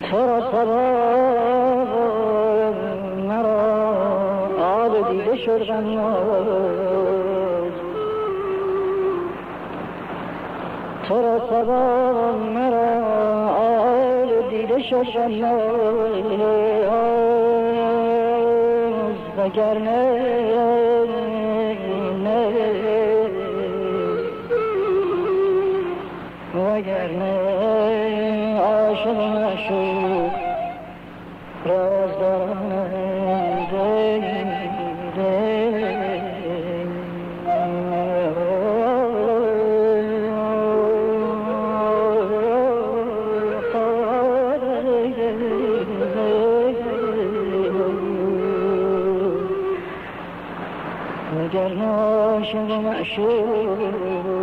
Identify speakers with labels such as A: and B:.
A: چرا سبب مرا آب دیده شد غماز، چرا سبب مرا آب دیده شد غماز، وگرنه عاشق معشوق راز دارند. وگرنه عاشق معشوق